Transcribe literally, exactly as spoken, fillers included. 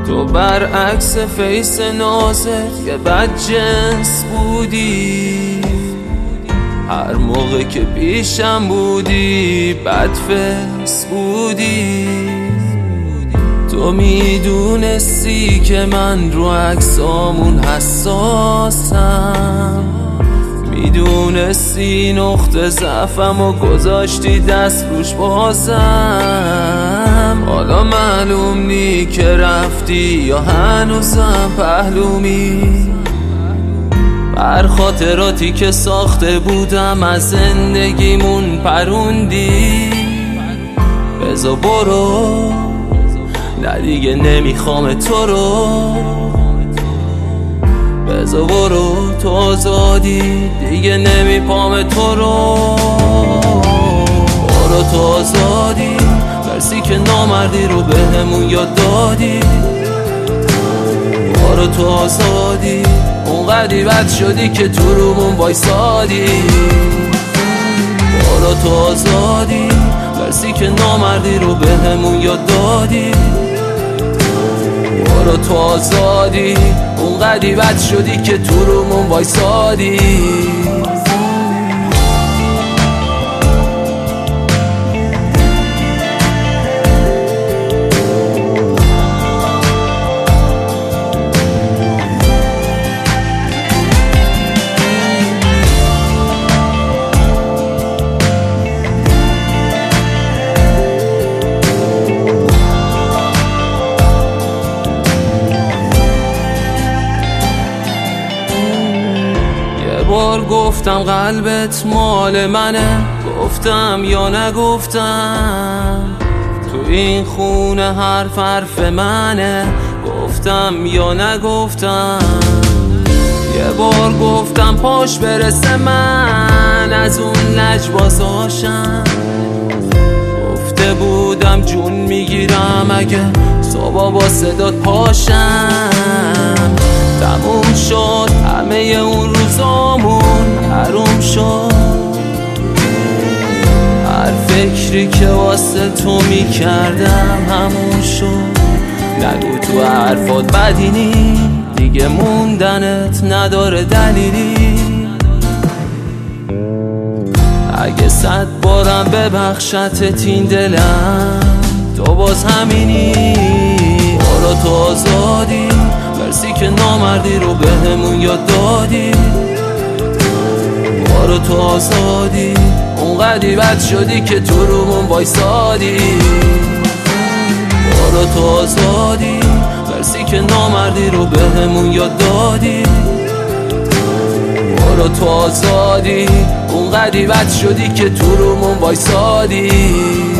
تو برعکس فیس نازت یه بد جنس بودی، هر موقع که پیشم بودی بد فیس بودی. تو میدونستی که من رو عکسامون حساسم، میدونستی نقطه ضعفم و گذاشتی دست روش بازم. حالا معلوم نی که رفتی یا هنوزم پهلومی، بر خاطراتی که ساخته بودم از زندگیمون پروندی. بذار برو، نه دیگه نمیخوام تو رو. بذار برو، تو آزادی، دیگه نمیپام تو رو. برو تو آزادی، مرسی که نامردی رو بهمون یاد دادی. برو تو آزادی، اونقدی بد شدی که تو رومون وایسادی. برو تو آزادی، مرسی که نامردی رو بهمون یاد دادی. برو تو آزادی، اونقدی بد شدی که تو رومون وایسادی. بار گفتم قلبت مال منه، گفتم یا نگفتم. تو این خونه حرف حرف منه، گفتم یا نگفتم. یه بار گفتم پاش برسه من از اون لجبازاشم، گفته بودم جون میگیرم اگه صبح با صدات پاشم. تموم شد همه اون روزامون، حروم شد هر فکری که واسه تو میکردم همون شد. نگو تو حرفات بدی نی، دیگه موندنت نداره دلیلی. اگه صد بارم ببخشتت این دلم، تو باز همینی. برو تو آزادی، مرسی که نامردی رو بهمون یاد دادی. برو تو آزادی، اونقدی بد شدی که تو رومون وایسادی. برو تو آزادی، مرسی که نامردی رو بهمون یاد دادی. برو تو آزادی، اونقدی بد شدی که تو رومون وایسادی.